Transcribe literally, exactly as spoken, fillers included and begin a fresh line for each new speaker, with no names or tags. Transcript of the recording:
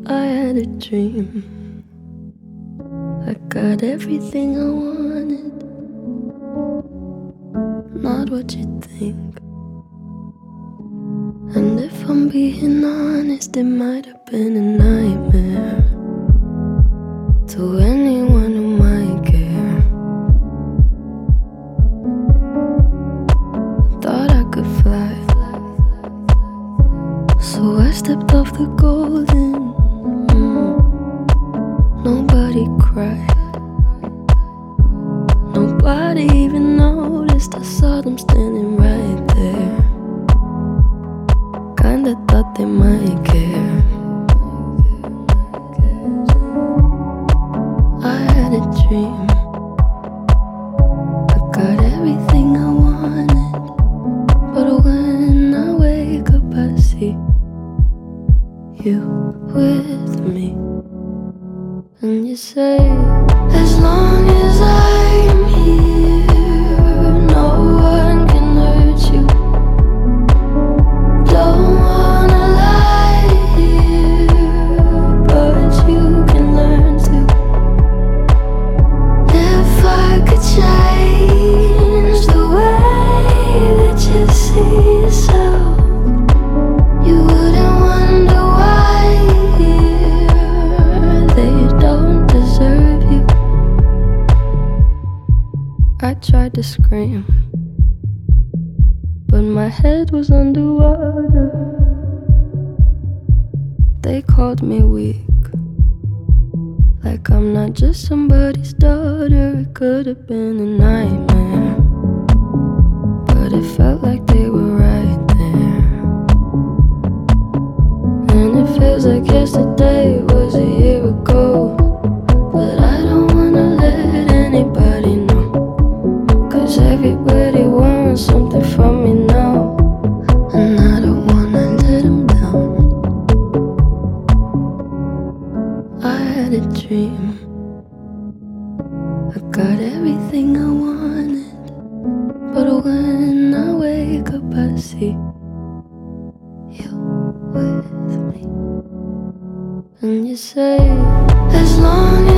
I had a dream. I got everything I wanted, not what you think. And if I'm being honest, it might have been a nightmare to anyone who might care. Thought I could fly, so I stepped off the golden. mm. Nobody cried, nobody even noticed. I saw them standing right there. Kinda thought they might care. I had a dream. I got everything I wanted, but when I wake up I see you with me. And you say, as long as I'm here, no one can hurt you. Don't wanna lie here, but you can learn to. If I could change the way that you see yourself, you wouldn't wonder why here they don't deserve you. I tried to scream, but my head was underwater. They called me weak, like I'm not just somebody's daughter. It could have been a nightmare, but it felt like they were right there. And it feels like yesterday was a year ago, but I don't wanna let anybody know, 'cause everybody wants something from me now, and I don't wanna let them down. I had a dream. I got everything I wanted, but when I wake up I see you with me. And you say, as long